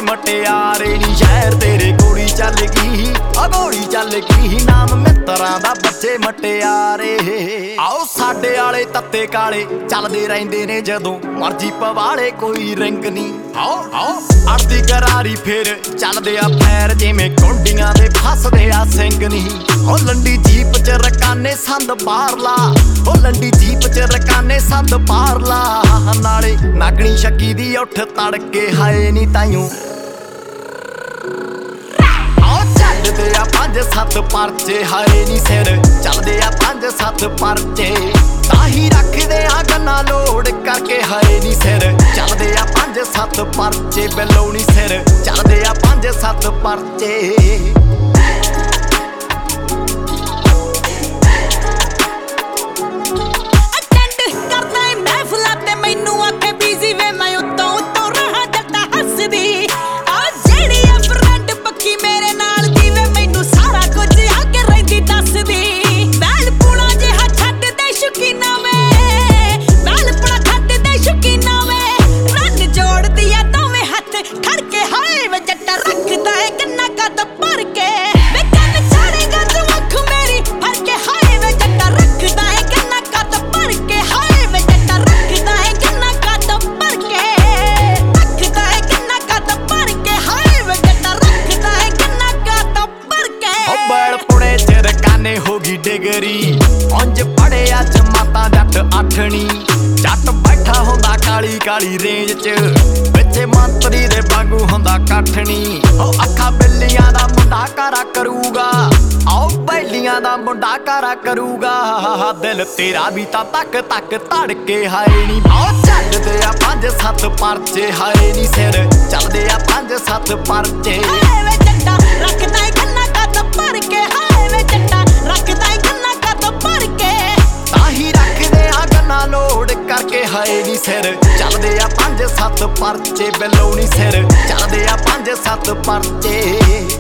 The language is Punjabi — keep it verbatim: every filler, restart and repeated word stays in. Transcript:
ਮਟਿਆਰੇ ਨੀ ਸ਼ਹਿਰ ਤੇਰੇ ਗੋਲੀ ਚੱਲ ਗਈ ਆ ਗੋਲੀ ਚੱਲ ਗਈ ਨਾਮ ਮਿੱਤਰਾਂ ਦਾ ਬੱਚੇ ਮਟਿਆਰੇ ਆਓ ਸਾਡੇ ਵਾਲੇ ਤੱਤੇ ਕਾਲੇ ਚੱਲਦੇ ਰਹਿੰਦੇ ਨੇ ਜਦੋਂ ਮਰਜੀ ਪਵਾਲੇ ਕੋਈ ਰਿੰਗ ਨਹੀਂ ਆਓ ਆਓ ਅੜਦੀ ਗਰਾਰੀ ਫੇਰ ਚੱਲਦੇ ਆ ਪੈਰ ਜਿਵੇਂ ਕੁੰਡੀਆਂ ਦੇ ਫਸਦੇ ਆ ਸਿੰਘ ਨਹੀਂ ਉਹ ਲੰਡੀ ਜੀਪ ਚ ਰਕਾਨੇ ਸੰਦ ਬਾਹਰ ਲਾ ਉਹ ਲੰਡੀ ਜੀਪ ਚ ਰਕਾਨੇ ਸੰਦ ਬਾਹਰ ਲਾ ਨਾਲੇ ਨਾਗਣੀ ਸ਼ੱਕੀ ਦੀ ਉੱਠ ਤੜਕੇ ਹਾਏ ਨੀ ਤਾਈਓ ਚੱਲਦੇ ਆ ਪੰਜ ਸੱਤ ਪਰਚੇ ਹਾਏ ਨੀ ਸਿਰ ਚੱਲਦੇ ਆ ਪੰਜ ਸੱਤ ਪਰਚੇ ਤਾਹੀ ਰੱਖਦੇ ਆ ਗੰਨਾ ਲੋੜ ਕਰਕੇ ਹਾਏ ਨੀ ਸਿਰ ਚੱਲਦੇ ਆ ਪੰਜ ਸੱਤ ਪਰਚੇ ਬਿੱਲੋ ਨੀ ਸਿਰ ਚੱਲਦੇ ਆ ਪੰਜ ਸੱਤ ਪਰਚੇ ਡਿਗਰੀ ਉਂਝ ਪੜਿਆ ਜਮਾਤਾਂ ਜੱਟ ਅੱਠਣੀ ਜੱਟ ਬੈਠਾ ਹੁੰਦਾ ਕਾਲੀ ਕਾਲੀ ਰੇਂਜ ਚ ਵਿੱਚੇ ਮੰਤਰੀ ਦੇ ਵਾਂਗੂ ਹੁੰਦਾ ਕੱਠਣੀ ਉਹ ਅੱਖਾਂ ਬਿੱਲੀਆਂ ਦਾ ਮੁੰਡਾ ਕਾਰਾ ਕਰੂਗਾ ਆਓ ਬੈਲੀਆਂ ਦਾ ਮੁੰਡਾ ਕਾਰਾ ਕਰੂਗਾ ਦਿਲ ਤੇਰਾ ਵੀ ਤਾਂ ਤੱਕ ਤੱਕ ਧੜਕੇ ਹਾਏ ਨੀ ਆਓ ਚੱਲਦੇ ਆ ਪੰਜ ਸੱਤ ਪਰਚੇ ਹਾਏ ਨੀ ਸਿਰ ਚੱਲਦੇ ਆ ਪੰਜ ਸੱਤ ਪਰਚੇ ਹਾਏ ਵੇ ਜੱਟਾ ਰੱਖਦਾ ਏ ਗੰਨਾ ਕੱਦ ਭਰ ਕੇ ਹਾਏ ਵੇ ਜੱਟਾ ਰੱਖਦਾ ਲੋੜ ਕਰਕੇ ਹਾਏ ਨੀ ਸਿਰ ਚੱਲਦੇ ਆ ਪੰਜ ਸੱਤ ਪਰਚੇ ਬਿੱਲੋ ਨੀ ਸਿਰ ਚੱਲਦੇ ਆ ਪੰਜ ਸੱਤ ਪਰਚੇ